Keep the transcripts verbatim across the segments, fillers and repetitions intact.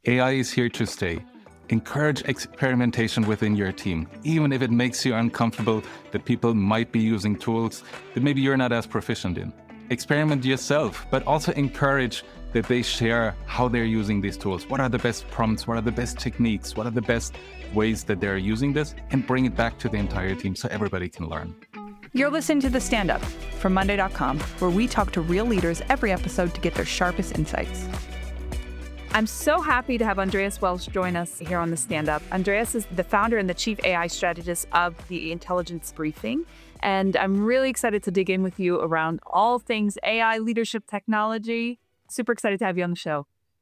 A I is here to stay. Encourage experimentation within your team, even if it makes you uncomfortable that people might be using tools that maybe you're not as proficient in. Experiment yourself, but also encourage that they share how they're using these tools. What are the best prompts? What are the best techniques? What are the best ways that they're using this? And bring it back to the entire team so everybody can learn. You're listening to The Stand Up from Monday dot com, where we talk to real leaders every episode to get their sharpest insights. I'm so happy to have Andreas Welsch join us here on The Stand Up. Andreas is the founder and the chief A I strategist of the Intelligence Briefing. And I'm really excited to dig in with you around all things A I, leadership, technology. Super excited to have you on the show.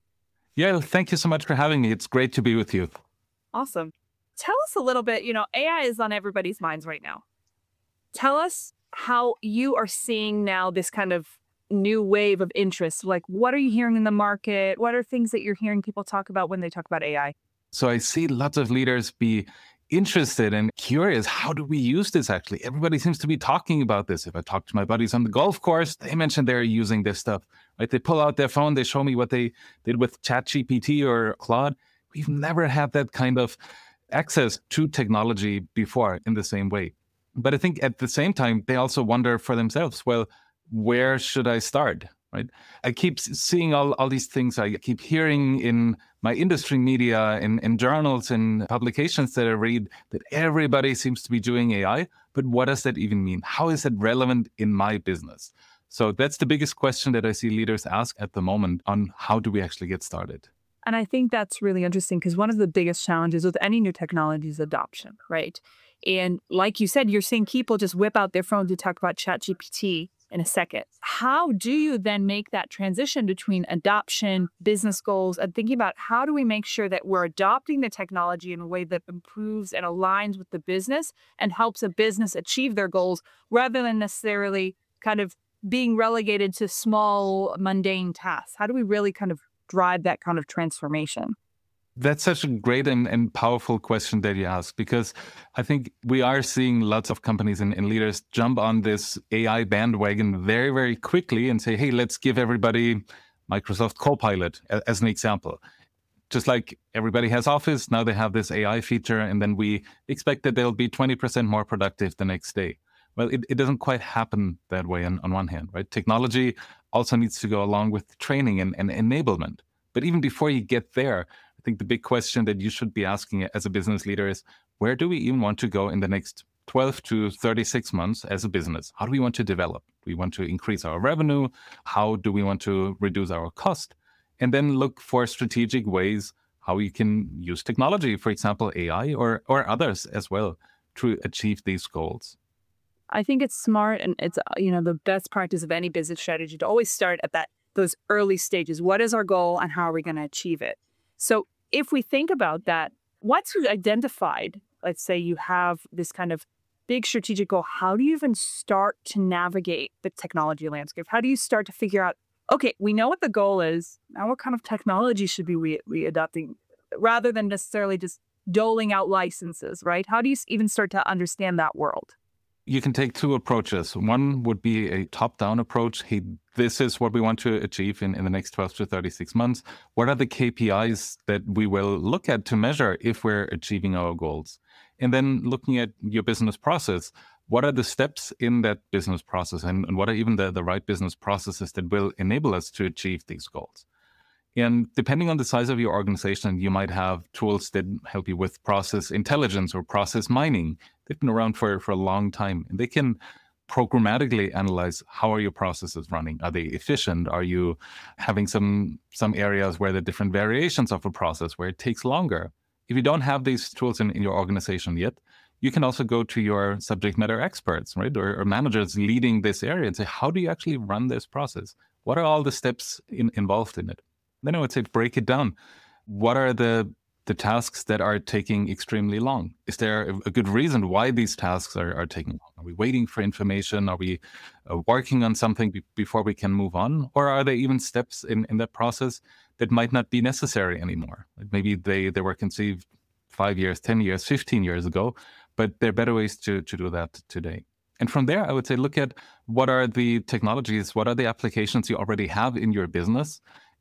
Yeah, thank you so much for having me. It's great to be with you. Awesome. Tell us a little bit, you know, A I is on everybody's minds right now. Tell us how you are seeing now this kind of new wave of interest. Like, what are you hearing in the market? What are things that you're hearing people talk about when they talk about A I? So I see lots of leaders be interested and curious. How do we use this actually? Everybody seems to be talking about this. If I talk to my buddies on the golf course, they mention they're using this stuff, right? They pull out their phone, they show me what they did with ChatGPT or Claude. We've never had that kind of access to technology before in the same way. But I think at the same time, they also wonder for themselves, well, where should I start, right? I keep seeing all, all these things. I keep hearing in my industry media, in, in journals, in publications that I read, that everybody seems to be doing A I. But what does that even mean? How is it relevant in my business? So that's the biggest question that I see leaders ask at the moment on how do we actually get started? And I think that's really interesting because one of the biggest challenges with any new technology is adoption, right? And like you said, you're seeing people just whip out their phone to talk about ChatGPT in a second. How do you then make that transition between adoption, business goals, and thinking about how do we make sure that we're adopting the technology in a way that improves and aligns with the business and helps a business achieve their goals rather than necessarily kind of being relegated to small, mundane tasks? How do we really kind of drive that kind of transformation? That's such a great and, and powerful question that you ask, because I think we are seeing lots of companies and, and leaders jump on this A I bandwagon very, very quickly and say, hey, let's give everybody Microsoft Copilot a, as an example. Just like everybody has Office, now they have this A I feature, and then we expect that they'll be twenty percent more productive the next day. Well, it, it doesn't quite happen that way on, on one hand, right? Technology also needs to go along with training and, and enablement. But even before you get there, I think the big question that you should be asking as a business leader is, where do we even want to go in the next twelve to thirty-six months as a business? How do we want to develop? Do we want to increase our revenue? How do we want to reduce our cost? And then look for strategic ways how we can use technology, for example, A I or, or others as well, to achieve these goals. I think it's smart, and it's, you know, the best practice of any business strategy to always start at that those early stages. What is our goal and how are we going to achieve it? So if we think about that, once you've identified, let's say you have this kind of big strategic goal, how do you even start to navigate the technology landscape? How do you start to figure out, okay, we know what the goal is. Now what kind of technology should be we, we adopting rather than necessarily just doling out licenses, right? How do you even start to understand that world? You can take two approaches. One would be a top-down approach. Hey, this is what we want to achieve in, in the next twelve to thirty-six months. What are the K P Is that we will look at to measure if we're achieving our goals? And then looking at your business process, what are the steps in that business process? And, and what are even the, the right business processes that will enable us to achieve these goals? And depending on the size of your organization, you might have tools that help you with process intelligence or process mining. They've been around for, for a long time, and they can programmatically analyze how are your processes running. Are they efficient? Are you having some, some areas where there are different variations of a process where it takes longer? If you don't have these tools in, in your organization yet, you can also go to your subject matter experts, right, or, or managers leading this area and say, how do you actually run this process? What are all the steps in, involved in it? Then I would say break it down. What are the the tasks that are taking extremely long? Is there a, a good reason why these tasks are, are taking long? Are we waiting for information? Are we uh, working on something be- before we can move on? Or are there even steps in, in that process that might not be necessary anymore? Like maybe they, they were conceived five years, ten years, fifteen years ago, but there are better ways to, to do that today. And from there, I would say, look at what are the technologies, what are the applications you already have in your business,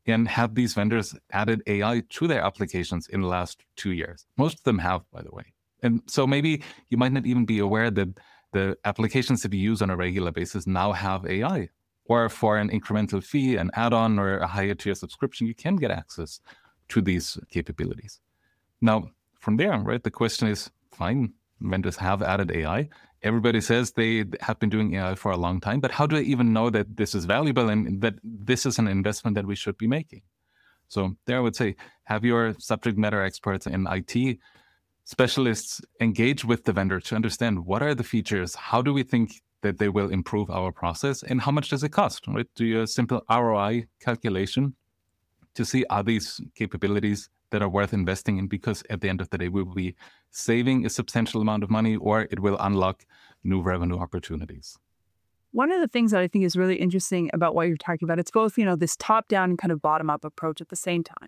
And have these vendors added A I to their applications in the last two years? Most of them have, by the way. And so maybe you might not even be aware that the applications that you use on a regular basis now have A I. Or for an incremental fee, an add-on, or a higher tier subscription, you can get access to these capabilities. Now, from there, right, the question is, fine, vendors have added A I. Everybody says they have been doing A I for a long time, but how do I even know that this is valuable and that this is an investment that we should be making? So there I would say, have your subject matter experts in I T specialists engage with the vendor to understand what are the features, how do we think that they will improve our process, and how much does it cost, right? Do a simple R O I calculation to see are these capabilities that are worth investing in, because at the end of the day, we will be saving a substantial amount of money, or it will unlock new revenue opportunities. One of the things that I think is really interesting about what you're talking about, it's both, you know, this top-down and kind of bottom-up approach at the same time.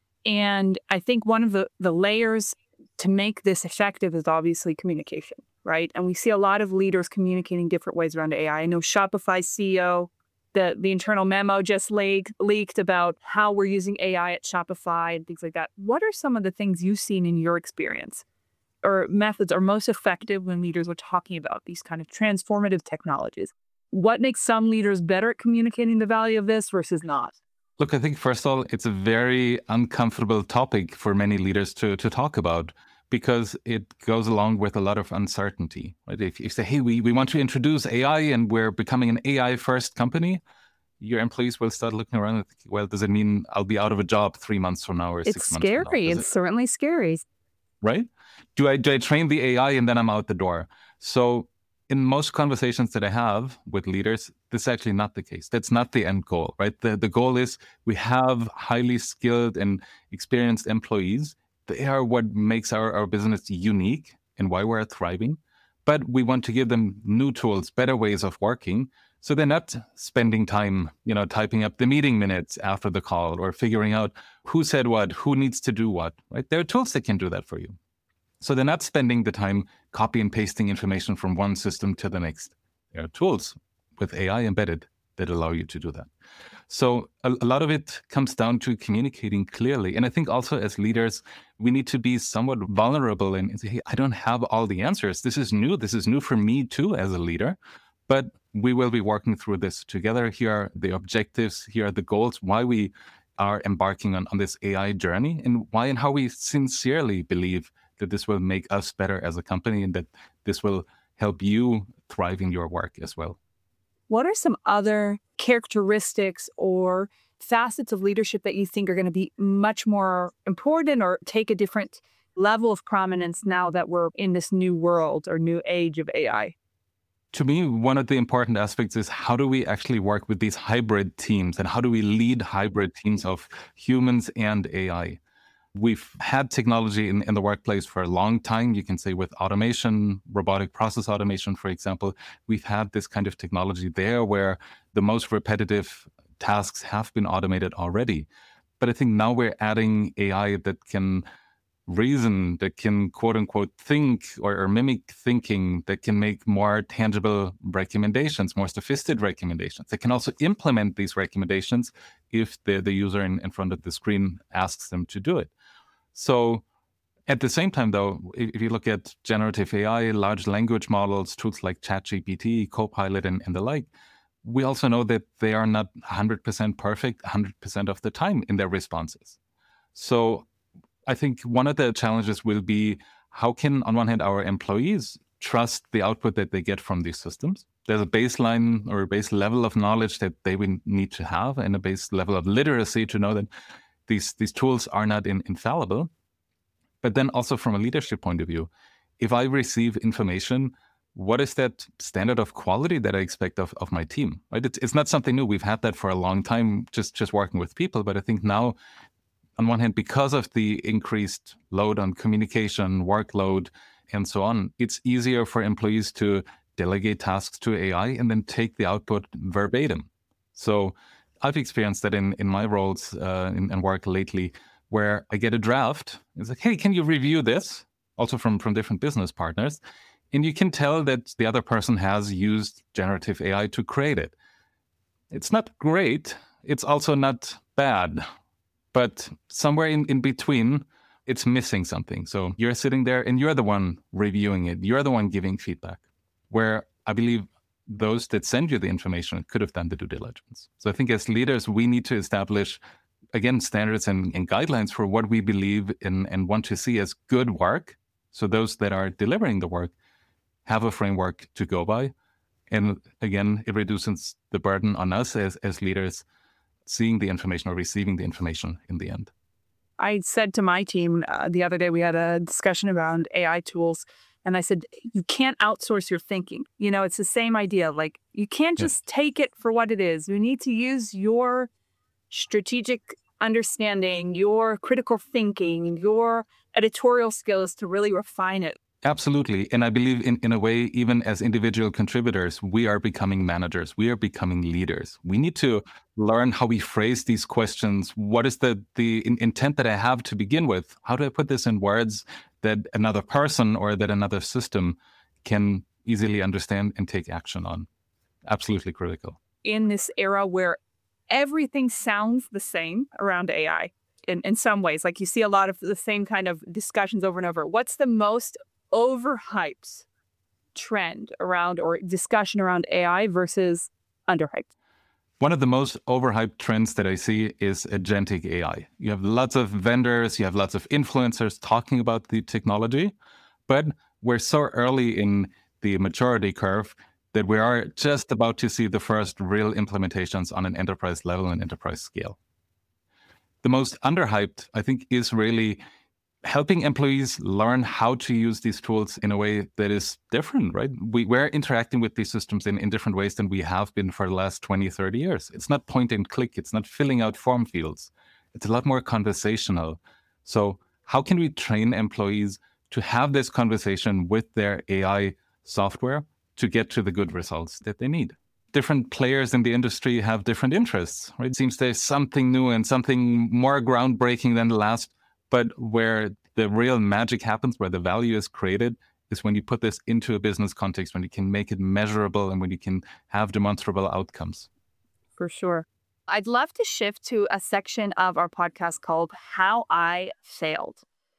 And I think one of the, the layers to make this effective is obviously communication, right? And we see a lot of leaders communicating different ways around A I. I know Shopify's C E O, the, the internal memo just leaked, leaked about how we're using A I at Shopify and things like that. What are some of the things you've seen in your experience or methods are most effective when leaders are talking about these kind of transformative technologies? What makes some leaders better at communicating the value of this versus not? Look, I think first of all, it's a very uncomfortable topic for many leaders to, to talk about, because it goes along with a lot of uncertainty. Right? If you say, hey, we, we want to introduce A I and we're becoming an A I-first company, your employees will start looking around and think, well, does it mean I'll be out of a job three months from now or it's six months from now? Scary. It's it, certainly scary. Right? Do I, do I train the A I and then I'm out the door? So in most conversations that I have with leaders, this is actually not the case. That's not the end goal, right? The, the goal is we have highly skilled and experienced employees. They are what makes our, our business unique and why we're thriving. But we want to give them new tools, better ways of working, so they're not spending time, you know, typing up the meeting minutes after the call or figuring out who said what, who needs to do what, right? There are tools that can do that for you. So they're not spending the time copy and pasting information from one system to the next. There are tools with A I embedded that allow you to do that. So a, a lot of it comes down to communicating clearly. And I think also as leaders, we need to be somewhat vulnerable and say, hey, I don't have all the answers. This is new. This is new for me too as a leader. But we will be working through this together. Here are the objectives. Here are the goals, why we are embarking on, on this A I journey, and why and how we sincerely believe that this will make us better as a company and that this will help you thrive in your work as well. What are some other characteristics or facets of leadership that you think are going to be much more important or take a different level of prominence now that we're in this new world or new age of A I? To me, one of the important aspects is how do we actually work with these hybrid teams and how do we lead hybrid teams of humans and A I? We've had technology in, in the workplace for a long time. You can say with automation, robotic process automation, for example, we've had this kind of technology there where the most repetitive tasks have been automated already. But I think now we're adding A I that can reason, that can quote unquote think or, or mimic thinking, that can make more tangible recommendations, more sophisticated recommendations. They can also implement these recommendations if the, the user in, in front of the screen asks them to do it. So at the same time, though, if, if you look at generative A I, large language models, tools like ChatGPT, Copilot, and, and the like, we also know that they are not one hundred percent perfect one hundred percent of the time in their responses. So I think one of the challenges will be how can, on one hand, our employees trust the output that they get from these systems? There's a baseline or a base level of knowledge that they will need to have and a base level of literacy to know that these, these tools are not in, infallible. But then also from a leadership point of view, if I receive information, what is that standard of quality that I expect of, of my team? Right? It's, it's not something new. We've had that for a long time, just, just working with people. But I think now, on one hand, because of the increased load on communication, workload, and so on, it's easier for employees to delegate tasks to A I and then take the output verbatim. So I've experienced that in, in my roles uh, in, in work lately, where I get a draft. It's like, hey, can you review this? Also from, from different business partners. And you can tell that the other person has used generative A I to create it. It's not great. It's also not bad. But somewhere in, in between, it's missing something. So you're sitting there and you're the one reviewing it. You're the one giving feedback. Where I believe those that send you the information could have done the due diligence. So I think as leaders, we need to establish, again, standards and, and guidelines for what we believe in and want to see as good work. So those that are delivering the work have a framework to go by. And again, it reduces the burden on us as, as leaders seeing the information or receiving the information in the end. I said to my team uh, the other day, we had a discussion around A I tools. And I said, you can't outsource your thinking. You know, it's the same idea. Like, you can't just yeah. take it for what it is. You need to use your strategic understanding, your critical thinking, your editorial skills to really refine it. Absolutely. And I believe in, in a way, even as individual contributors, we are becoming managers. We are becoming leaders. We need to learn how we phrase these questions. What is the, the in, intent that I have to begin with? How do I put this in words that another person or that another system can easily understand and take action on? Absolutely critical. In this era where everything sounds the same around A I, in, in some ways, like you see a lot of the same kind of discussions over and over. What's the most overhyped trend around or discussion around A I versus underhyped? One of the most overhyped trends that I see is agentic A I. You have lots of vendors, you have lots of influencers talking about the technology, but we're so early in the maturity curve that we are just about to see the first real implementations on an enterprise level and enterprise scale. The most underhyped, I think, is really helping employees learn how to use these tools in a way that is different, right? We, we're interacting with these systems in, in different ways than we have been for the last twenty, thirty years. It's not point and click. It's not filling out form fields. It's a lot more conversational. So how can we train employees to have this conversation with their A I software to get to the good results that they need? Different players in the industry have different interests, right? It seems there's something new and something more groundbreaking than the last. But where the real magic happens, where the value is created, is when you put this into a business context, when you can make it measurable and when you can have demonstrable outcomes. For sure. I'd love to shift to a section of our podcast called How I Failed.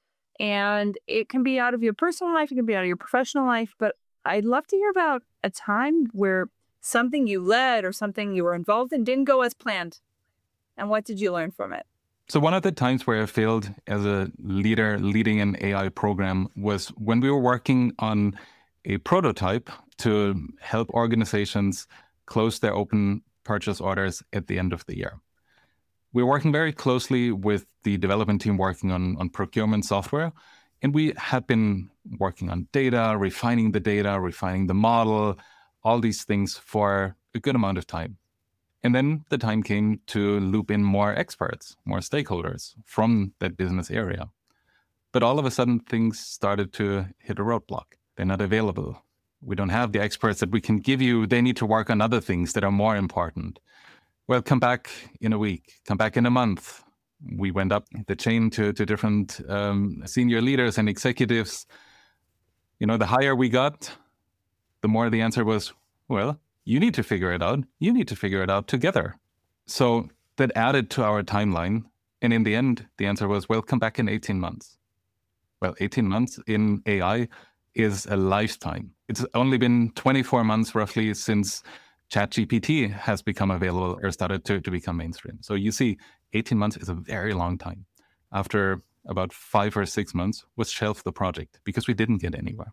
And it can be out of your personal life, it can be out of your professional life, but I'd love to hear about a time where something you led or something you were involved in didn't go as planned. And what did you learn from it? So one of the times where I failed as a leader leading an A I program was when we were working on a prototype to help organizations close their open purchase orders at the end of the year. We were working very closely with the development team working on, on procurement software, and we had been working on data, refining the data, refining the model, all these things for a good amount of time. And then the time came to loop in more experts, more stakeholders from that business area. But all of a sudden, things started to hit a roadblock. They're not available. We don't have the experts that we can give you. They need to work on other things that are more important. Well, come back in a week, come back in a month. We went up the chain to, to different um, senior leaders and executives. You know, the higher we got, the more the answer was, well, you need to figure it out. You need to figure it out together. So that added to our timeline. And in the end, the answer was, well, come back in eighteen months. Well, eighteen months in A I is a lifetime. It's only been twenty-four months roughly since ChatGPT has become available or started to, to become mainstream. So you see, eighteen months is a very long time. After about five or six months, was shelved the project because we didn't get anywhere.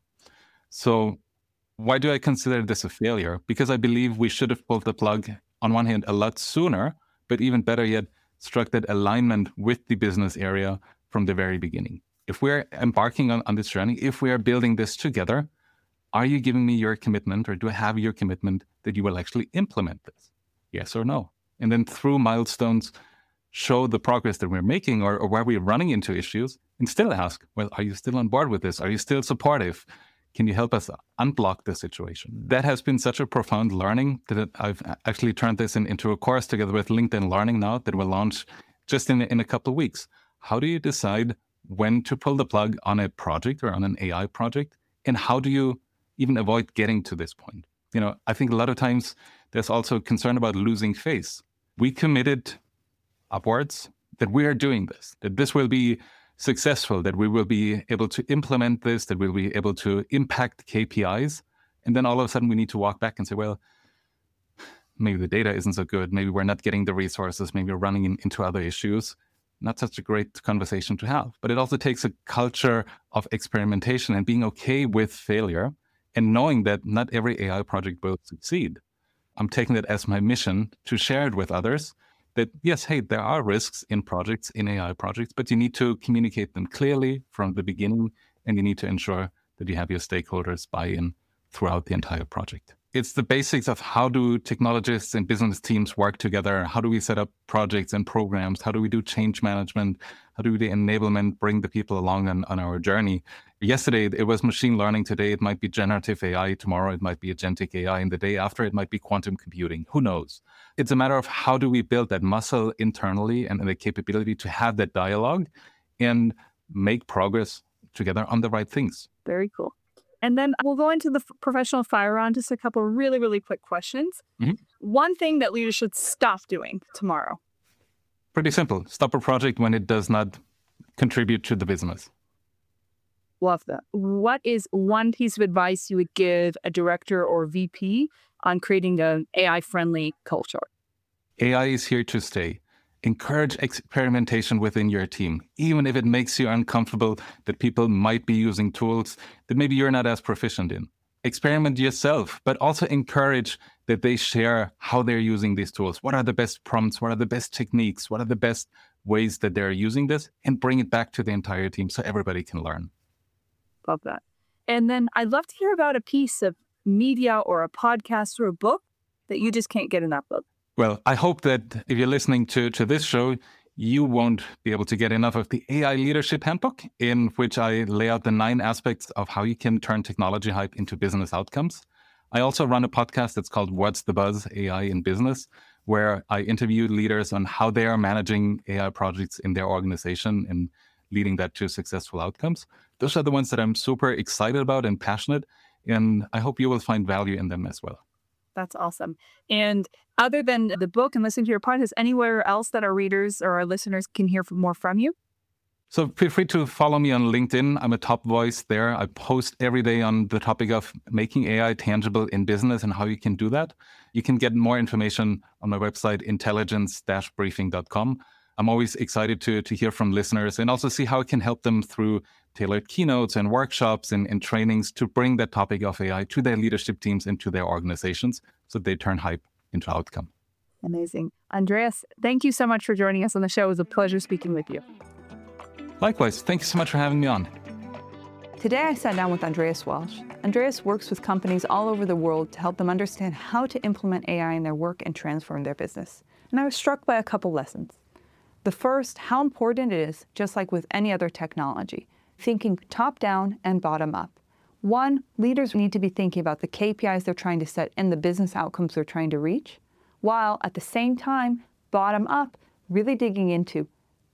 So why do I consider this a failure? Because I believe we should have pulled the plug, on one hand, a lot sooner, but even better yet, struck that alignment with the business area from the very beginning. If we're embarking on, on this journey, if we are building this together, are you giving me your commitment, or do I have your commitment that you will actually implement this? Yes or no? And then through milestones, show the progress that we're making or, or where we're running into issues, and still ask, well, are you still on board with this? Are you still supportive? Can you help us unblock the situation? That has been such a profound learning that I've actually turned this in, into a course together with LinkedIn Learning now that will launch just in, in a couple of weeks. How do you decide when to pull the plug on a project or on an A I project? And how do you even avoid getting to this point? You know, I think a lot of times there's also concern about losing face. We committed upwards, that we are doing this, that this will be successful, that we will be able to implement this, that we'll be able to impact K P Is. And then all of a sudden we need to walk back and say, well, maybe the data isn't so good. Maybe we're not getting the resources. Maybe we're running in, into other issues. Not such a great conversation to have. But it also takes a culture of experimentation and being okay with failure and knowing that not every A I project will succeed. I'm taking that as my mission to share it with others that, yes, hey, there are risks in projects, in A I projects, but you need to communicate them clearly from the beginning, and you need to ensure that you have your stakeholders buy in throughout the entire project. It's the basics of how do technologists and business teams work together? How do we set up projects and programs? How do we do change management? How do we do enablement, bring the people along on, on our journey? Yesterday, it was machine learning. Today, it might be generative A I. Tomorrow, it might be agentic A I. And the day after, it might be quantum computing. Who knows? It's a matter of how do we build that muscle internally and the capability to have that dialogue and make progress together on the right things. Very cool. And then we'll go into the f- professional fire round, just a couple of really, really quick questions. Mm-hmm. One thing that leaders should stop doing tomorrow. Pretty simple. Stop a project when it does not contribute to the business. Love that. What is one piece of advice you would give a director or V P on creating an A I-friendly culture? A I is here to stay. Encourage experimentation within your team, even if it makes you uncomfortable that people might be using tools that maybe you're not as proficient in. Experiment yourself, but also encourage that they share how they're using these tools. What are the best prompts? What are the best techniques? What are the best ways that they're using this? And bring it back to the entire team so everybody can learn. Love that. And then I'd love to hear about a piece of media or a podcast or a book that you just can't get enough of. Well, I hope that if you're listening to, to this show, you won't be able to get enough of the A I Leadership Handbook, in which I lay out the nine aspects of how you can turn technology hype into business outcomes. I also run a podcast that's called What's the Buzz? A I in Business, where I interview leaders on how they are managing A I projects in their organization and leading that to successful outcomes. Those are the ones that I'm super excited about and passionate, and I hope you will find value in them as well. That's awesome. And other than the book and listening to your podcast, anywhere else that our readers or our listeners can hear more from you? So feel free to follow me on LinkedIn. I'm a top voice there. I post every day on the topic of making A I tangible in business and how you can do that. You can get more information on my website, intelligence dash briefing dot com. I'm always excited to, to hear from listeners and also see how I can help them through tailored keynotes and workshops and, and trainings to bring that topic of A I to their leadership teams and to their organizations so they turn hype into outcome. Amazing. Andreas, thank you so much for joining us on the show. It was a pleasure speaking with you. Likewise. Thank you so much for having me on. Today, I sat down with Andreas Welsch. Andreas works with companies all over the world to help them understand how to implement A I in their work and transform their business. And I was struck by a couple lessons. The first, how important it is, just like with any other technology, thinking top-down and bottom-up. One, leaders need to be thinking about the K P Is they're trying to set and the business outcomes they're trying to reach, while at the same time, bottom-up, really digging into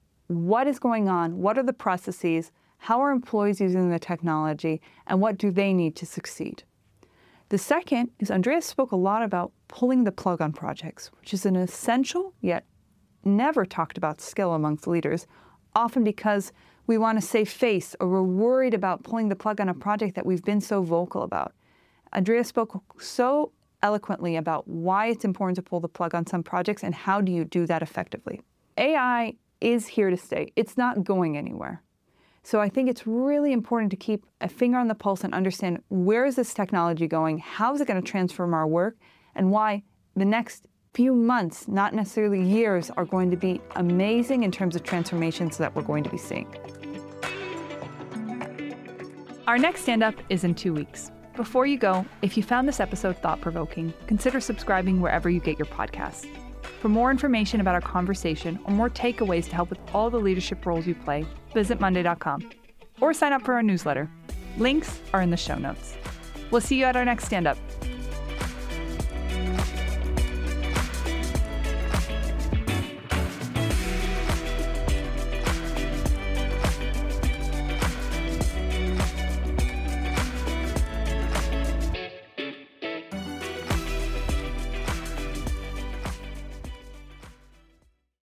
what is going on, what are the processes, how are employees using the technology, and what do they need to succeed. The second is Andreas spoke a lot about pulling the plug on projects, which is an essential yet never talked about skill amongst leaders, often because we want to save face or we're worried about pulling the plug on a project that we've been so vocal about. Andreas spoke so eloquently about why it's important to pull the plug on some projects and how do you do that effectively. A I is here to stay. It's not going anywhere. So I think it's really important to keep a finger on the pulse and understand where is this technology going, how is it going to transform our work, and why the next few months, not necessarily years, are going to be amazing in terms of transformations that we're going to be seeing. Our next stand-up is in two weeks. Before you go, if you found this episode thought-provoking, consider subscribing wherever you get your podcasts. For more information about our conversation or more takeaways to help with all the leadership roles you play, visit monday dot com or sign up for our newsletter. Links are in the show notes. We'll see you at our next stand-up.